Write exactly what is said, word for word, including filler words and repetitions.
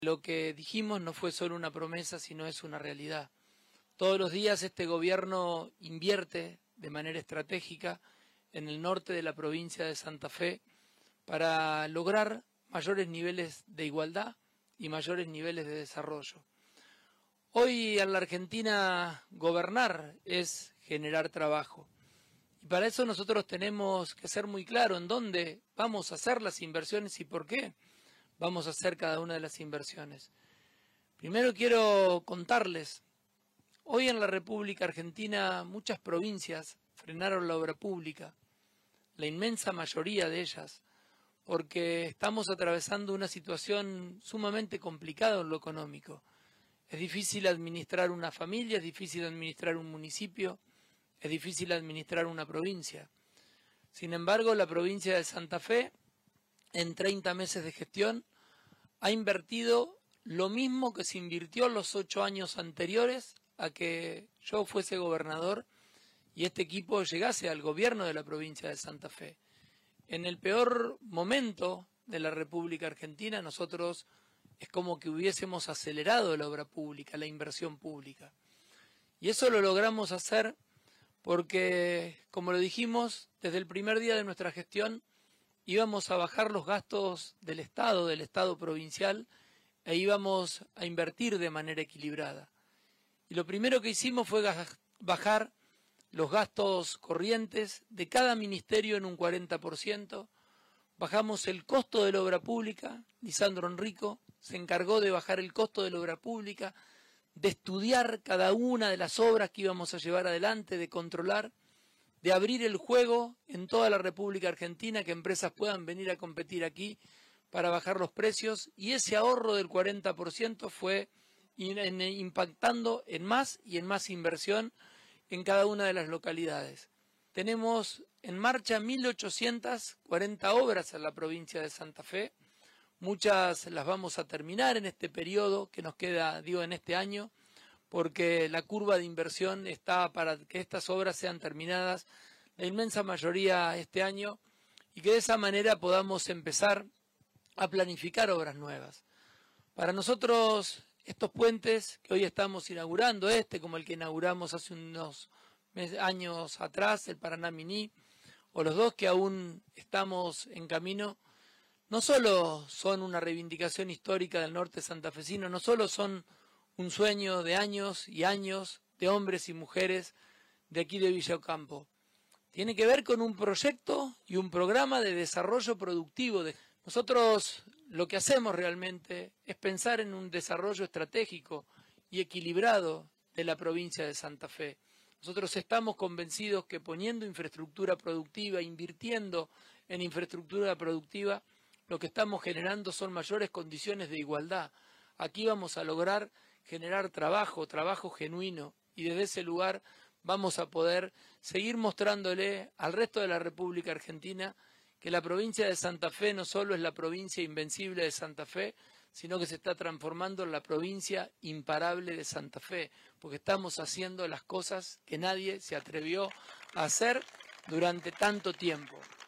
Lo que dijimos no fue solo una promesa, sino es una realidad. Todos los días este gobierno invierte de manera estratégica en el norte de la provincia de Santa Fe para lograr mayores niveles de igualdad y mayores niveles de desarrollo. Hoy en la Argentina gobernar es generar trabajo. Y para eso nosotros tenemos que ser muy claros en dónde vamos a hacer las inversiones y por qué vamos a hacer cada una de las inversiones. Primero quiero contarles, hoy en la República Argentina muchas provincias frenaron la obra pública, la inmensa mayoría de ellas, porque estamos atravesando una situación sumamente complicada en lo económico. Es difícil administrar una familia, es difícil administrar un municipio, es difícil administrar una provincia. Sin embargo, la provincia de Santa Fe, en treinta meses de gestión, ha invertido lo mismo que se invirtió los ocho años anteriores a que yo fuese gobernador y este equipo llegase al gobierno de la provincia de Santa Fe. En el peor momento de la República Argentina, nosotros es como que hubiésemos acelerado la obra pública, la inversión pública. Y eso lo logramos hacer porque, como lo dijimos, desde el primer día de nuestra gestión íbamos a bajar los gastos del Estado, del Estado provincial, e íbamos a invertir de manera equilibrada. Y lo primero que hicimos fue bajar los gastos corrientes de cada ministerio en un cuarenta por ciento, bajamos el costo de la obra pública. Lisandro Enrico se encargó de bajar el costo de la obra pública, de estudiar cada una de las obras que íbamos a llevar adelante, de controlar, de abrir el juego en toda la República Argentina, que empresas puedan venir a competir aquí para bajar los precios, y ese ahorro del cuarenta por ciento fue impactando en más y en más inversión en cada una de las localidades. Tenemos en marcha mil ochocientas cuarenta obras en la provincia de Santa Fe. Muchas las vamos a terminar en este periodo que nos queda, digo, en este año, porque la curva de inversión está para que estas obras sean terminadas, la inmensa mayoría este año, y que de esa manera podamos empezar a planificar obras nuevas. Para nosotros, estos puentes que hoy estamos inaugurando, este como el que inauguramos hace unos años atrás, el Paraná Miní, o los dos que aún estamos en camino, no solo son una reivindicación histórica del norte santafesino, no solo son un sueño de años y años de hombres y mujeres de aquí de Villa Ocampo. Tiene que ver con un proyecto y un programa de desarrollo productivo. Nosotros lo que hacemos realmente es pensar en un desarrollo estratégico y equilibrado de la provincia de Santa Fe. Nosotros estamos convencidos que poniendo infraestructura productiva, invirtiendo en infraestructura productiva, lo que estamos generando son mayores condiciones de igualdad. Aquí vamos a lograr generar trabajo, trabajo genuino, y desde ese lugar vamos a poder seguir mostrándole al resto de la República Argentina que la provincia de Santa Fe no solo es la provincia invencible de Santa Fe, sino que se está transformando en la provincia imparable de Santa Fe, porque estamos haciendo las cosas que nadie se atrevió a hacer durante tanto tiempo.